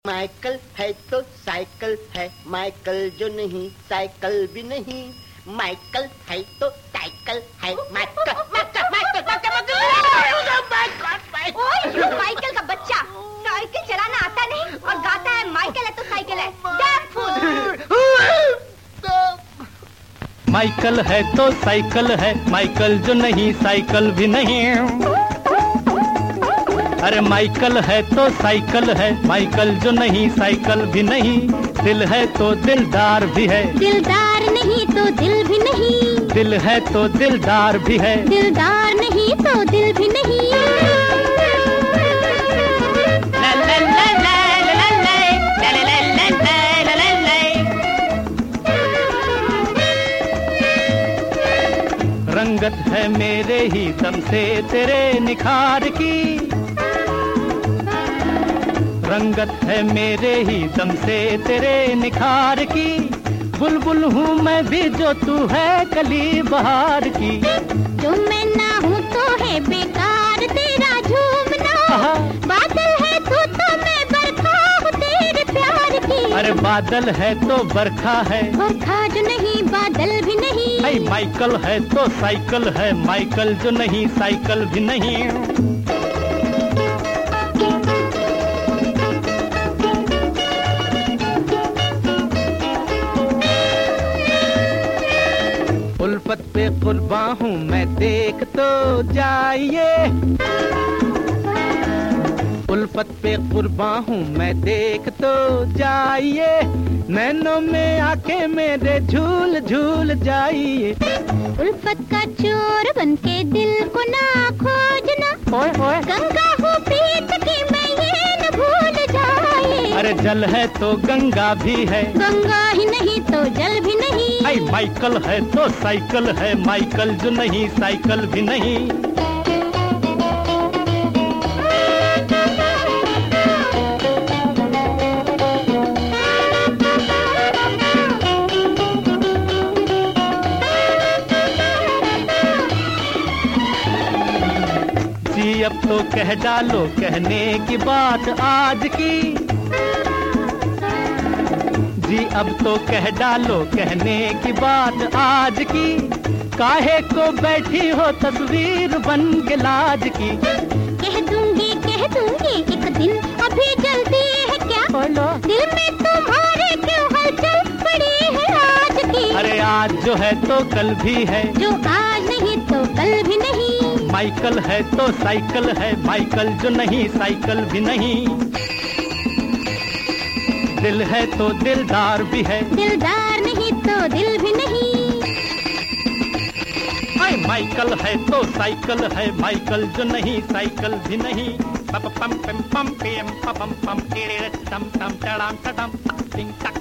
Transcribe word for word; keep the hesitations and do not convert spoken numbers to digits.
Michael है तो cycle है, माइकल जो नहीं साइकिल भी नहीं। माइकल है तो साइकिल है, Michael Michael Michael Michael Michael का बच्चा साइकिल चलाना आता नहीं और गाता है माइकल है तो साइकिल है। डैम फूल। माइकल है तो साइकिल है, माइकल जो नहीं साइकिल भी नहीं। अरे माइकल है तो साइकिल है, माइकल जो नहीं साइकिल भी नहीं। दिल है तो दिलदार भी है, दिलदार नहीं तो दिल भी नहीं। दिल है तो दिलदार भी है, दिलदार नहीं तो दिल भी नहीं। रंगत है मेरे ही दम से तेरे निखार की। रंगत है मेरे ही दम से तेरे निखार की। बुलबुल हूँ मैं भी जो तू है कली बहार की। जो मैं ना हूँ तो है बेकार तेरा झूमना। बादल है तू तो मैं बरखा हूँ तेरे प्यार की। अरे बादल है तो बरखा है, बरखा जो नहीं बादल भी नहीं। ऐ माइकल है तो साइकिल है, माइकल जो नहीं साइकिल भी नहीं। उल्फत पे कुर्बां हूँ मैं देख तो जाइए। उल्फत पे कुर्बां हूँ मैं देख तो जाइए। नैनों में आके मेरे झूल झूल जाइए। उल्फत का चोर बन के दिल को ना खोजना। ओए ओए गंगा हूँ प्रीत की मैं ये न भूल जाए। अरे जल है तो गंगा भी है, गंगा ही नहीं तो जल भी नहीं। ऐ माइकल है तो साइकिल है, माइकल जो नहीं साइकिल भी नहीं। जी अब तो कह डालो कहने की बात आज की। जी अब तो कह डालो कहने की बात आज की। काहे को बैठी हो तस्वीर बन के लाज की। कह दूंगी कह दूंगी एक दिन, अभी जल्दी है क्या। बोलो दिल में तुम्हारे क्यों हलचल पड़ी है आज की। अरे आज जो है तो कल भी है, जो आज नहीं तो कल भी नहीं। माइकल है तो साइकिल है, माइकल जो नहीं साइकिल भी नहीं। दिल है तो दिलदार भी है, दिलदार नहीं तो दिल भी नहीं। ऐ माइकल है तो साइकिल है, माइकल जो नहीं साइकिल भी नहीं। पम पम पम पम पम पम पम पम पम पम पम पम पम पम पम पम पम